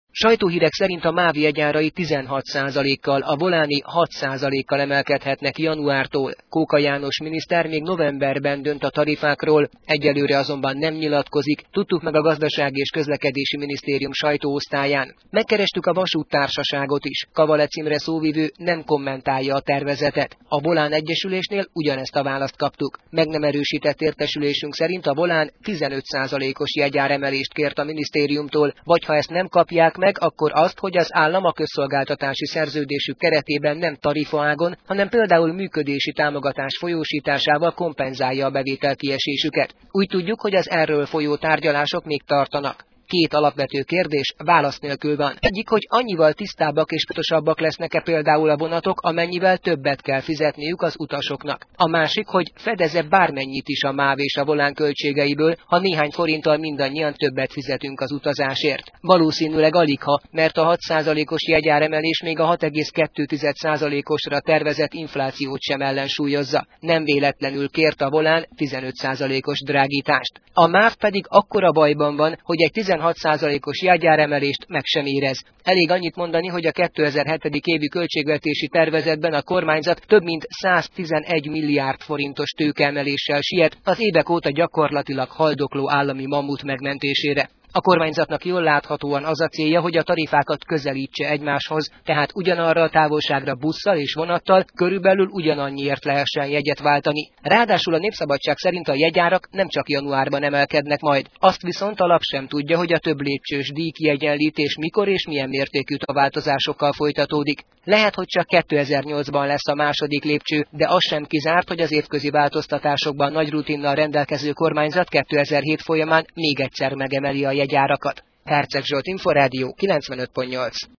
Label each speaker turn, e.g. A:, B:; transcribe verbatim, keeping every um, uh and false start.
A: Sajtóhírek szerint a MÁV jegyárai tizenhat százalékkal, a voláni hat százalékkal emelkedhetnek januártól. Kóka János miniszter még novemberben dönt a tarifákról, egyelőre azonban nem nyilatkozik, tudtuk meg a Gazdasági és Közlekedési Minisztérium sajtóosztályán. Megkerestük a vasúttársaságot is, Kavalec Imre szóvivő nem kommentálja a tervezetet. A Volán Egyesülésnél ugyanezt a választ kaptuk. Meg nem erősített értesülésünk szerint a Volán tizenöt százalékos jegyáremelést kért a minisztériumtól, vagy ha ezt nem kapják meg, akkor azt, hogy az állam a közszolgáltatási szerződésük keretében nem tarifaágon, hanem például működési támogatás folyósításával kompenzálja a bevételkiesésüket. Úgy tudjuk, hogy az erről folyó tárgyalások még tartanak. Két alapvető kérdés válasz nélkül van. Egyik, hogy annyival tisztábbak és pontosabbak lesznek-e például a vonatok, amennyivel többet kell fizetniük az utasoknak. A másik, hogy fedeze bármennyit is a MÁV és a Volán költségeiből, ha néhány forinttal mindannyian többet fizetünk az utazásért. Valószínűleg aligha, mert a hat százalékos jegyáremelés még a hat egész kettő százalékosra tervezett inflációt sem ellensúlyozza. Nem véletlenül kért a Volán tizenöt százalékos drágítást. A MÁV pedig akkora bajban van, hogy egy tizenhat százalékos jegyáremelést meg sem érez. Elég annyit mondani, hogy a kétezer-hetedik évi költségvetési tervezetben a kormányzat több mint száztizenegy milliárd forintos tőkeemeléssel siet az évek óta gyakorlatilag haldokló állami mammut megmentésére. A kormányzatnak jól láthatóan az a célja, hogy a tarifákat közelítse egymáshoz, tehát ugyanarra a távolságra busszal és vonattal körülbelül ugyanannyiért lehessen jegyet váltani. Ráadásul a Népszabadság szerint a jegyárak nem csak januárban emelkednek majd. Azt viszont a lap sem tudja, hogy a több lépcsős díjkiegyenlítés mikor és milyen mértékű változásokkal folytatódik. Lehet, hogy csak kétezer-nyolcban lesz a második lépcső, de az sem kizárt, hogy az évközi változtatásokban nagy rutinnal rendelkező kormányzat kétezer-hét folyamán még egyszer megemeli a jegyárakat. Herceg Zsolt, Inforádió kilencvenöt pont nyolc.